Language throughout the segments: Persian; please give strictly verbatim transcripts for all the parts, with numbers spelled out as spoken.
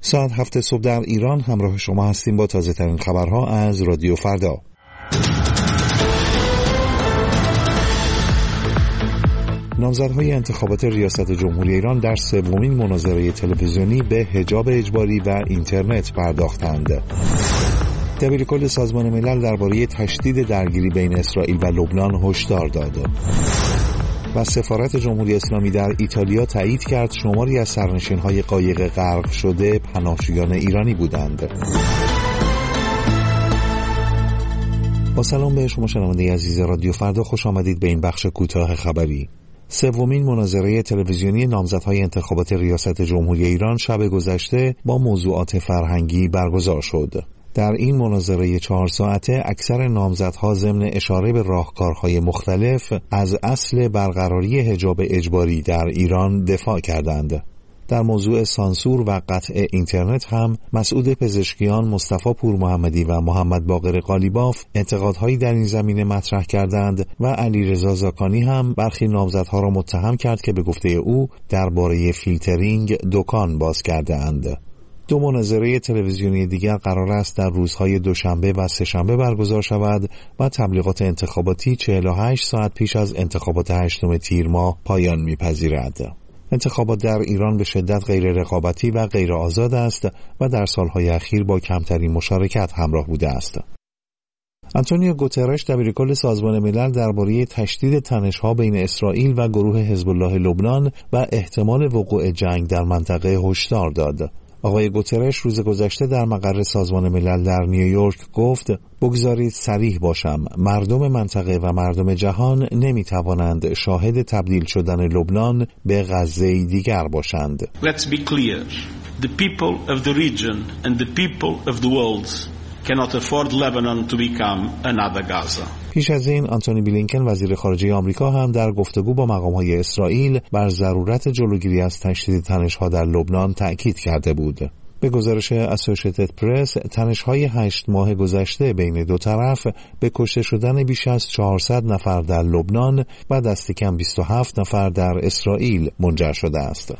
ساعت هفت صبح در ایران همراه شما هستیم با تازه ترین خبرها از رادیو فردا. نامزدهای انتخابات ریاست جمهوری ایران در سومین مناظره تلویزیونی به حجاب اجباری و اینترنت پرداختند. دبیرکل سازمان ملل درباره تشدید درگیری بین اسرائیل و لبنان هشدار داد. و سفارت جمهوری اسلامی در ایتالیا تایید کرد شماری از سرنشین‌های قایق غرق شده پناهجویان ایرانی بودند. با سلام به شما شنونده عزیز رادیو فردا، خوش آمدید به این بخش کوتاه خبری. سومین مناظره تلویزیونی نامزدهای انتخابات ریاست جمهوری ایران شب گذشته با موضوعات فرهنگی برگزار شد. در این مناظره چهار ساعته اکثر نامزدها ضمن اشاره به راهکارهای مختلف از اصل برقراری حجاب اجباری در ایران دفاع کردند. در موضوع سانسور و قطع اینترنت هم مسعود پزشکیان، مصطفی پورمحمدی و محمد باقر قالیباف انتقادهایی در این زمینه مطرح کردند و علیرضا زاکانی هم برخی نامزدها را متهم کرد که به گفته او درباره فیلترینگ دکان باز کرده‌اند. دو مناظره تلویزیونی دیگر قرار است در روزهای دوشنبه و سه‌شنبه برگزار شود و تبلیغات انتخاباتی چهل و هشت ساعت پیش از انتخابات هشتم تیر ماه پایان می‌پذیرد. انتخابات در ایران به شدت غیر رقابتی و غیر آزاد است و در سالهای اخیر با کمترین مشارکت همراه بوده است. آنتونیو گوترش دبیرکل سازمان ملل درباره تشدید تنش‌ها بین اسرائیل و گروه حزب الله لبنان و احتمال وقوع جنگ در منطقه هشدار داد. آقای گوترش روز گذشته در مقر سازمان ملل در نیویورک گفت: بگذارید صریح باشم، مردم منطقه و مردم جهان نمیتوانند شاهد تبدیل شدن لبنان به غزه دیگر باشند. Let's be clear. The people of the region and the people of the world cannot afford Lebanon to become another Gaza. پیش از این آنتونی بلینکن وزیر خارجه آمریکا هم در گفتگو با مقام‌های اسرائیل بر ضرورت جلوگیری از تشدید تنش‌ها در لبنان تأکید کرده بود. به گزارش اسوسییتد پرس، تنش‌های هشت ماه گذشته بین دو طرف به کشته شدن بیش از چهارصد نفر در لبنان و دست کم بیست و هفت نفر در اسرائیل منجر شده است.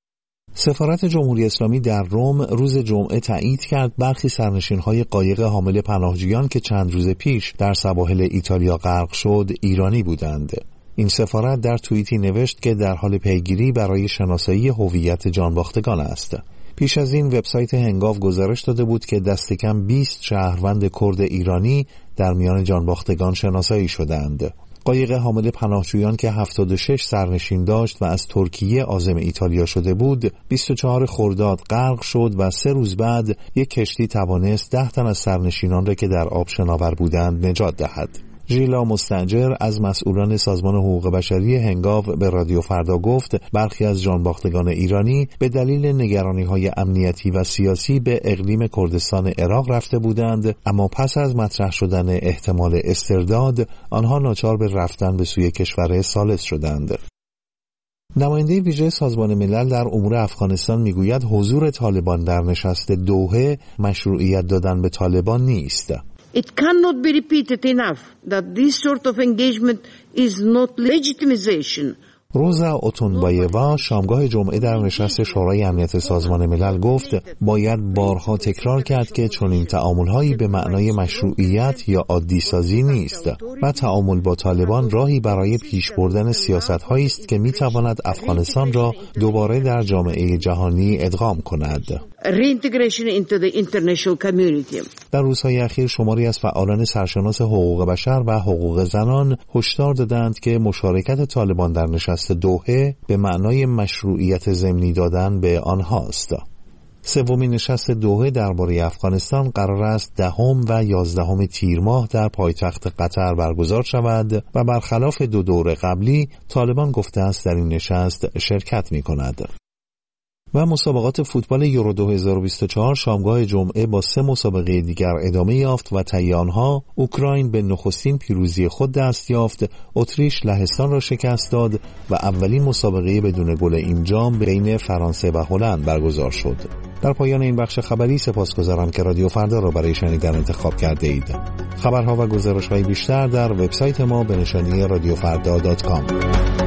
سفارت جمهوری اسلامی در روم روز جمعه تایید کرد برخی سرنشین‌های قایق حامل پناهجویان که چند روز پیش در سواحل ایتالیا غرق شد ایرانی بودند. این سفارت در توییتی نوشت که در حال پیگیری برای شناسایی هویت جانباختگان است. پیش از این وبسایت هنگاو گزارش داده بود که دست کم بیست شهروند کرد ایرانی در میان جانباختگان شناسایی شدند. قایق حامل پناهجویان که هفتاد و شش سرنشین داشت و از ترکیه عازم ایتالیا شده بود، بیست و چهارم خرداد غرق شد و سه روز بعد یک کشتی توانست ده تن از سرنشینان را که در آب شناور بودند نجات دهد. ژیلا مستاجر از مسئولان سازمان حقوق بشری هنگاو به رادیو فردا گفت برخی از جانباختگان ایرانی به دلیل نگرانی‌های امنیتی و سیاسی به اقلیم کردستان عراق رفته بودند، اما پس از مطرح شدن احتمال استرداد آنها ناچار به رفتن به سوی کشور ثالث شدند. نماینده ویژه سازمان ملل در امور افغانستان میگوید حضور طالبان در نشست دوحه مشروعیت دادن به طالبان نیست. It cannot be repeated enough that this sort of engagement is not legitimization. روزا اوتونبایوا شامگاه جمعه در نشست شورای امنیت سازمان ملل گفت باید بارها تکرار کرد که چنین تعامل‌هایی به معنای مشروعیت یا عادی سازی نیست و تعامل با طالبان راهی برای پیش بردن سیاست‌هایی است که می‌تواند افغانستان را دوباره در جامعه جهانی ادغام کند. Reintegration into the international community. در روزهای اخیر شماری از فعالان سرشناس حقوق بشر و حقوق زنان هشدار دادند که مشارکت طالبان در نشست دوحه به معنای مشروعیت ضمنی دادن به آنهاست. سومین نشست دوحه درباره افغانستان قرار است دهم و یازدهم تیر ماه در پایتخت قطر برگزار شود و برخلاف دو دور قبلی طالبان گفته است در این نشست شرکت می کند. و مسابقات فوتبال یورو دو هزار و بیست و چهار شامگاه جمعه با سه مسابقه دیگر ادامه یافت و طی آنها اوکراین به نخستین پیروزی خود دست یافت، اتریش لهستان را شکست داد و اولین مسابقه بدون گل اینجام بین فرانسه و هلند برگزار شد. در پایان این بخش خبری سپاسگزارم که رادیو فردا را برای شنیدن انتخاب کرده اید. خبرها و گزارش‌های بیشتر در وبسایت ما به نشانی رادیو فردا دات کام.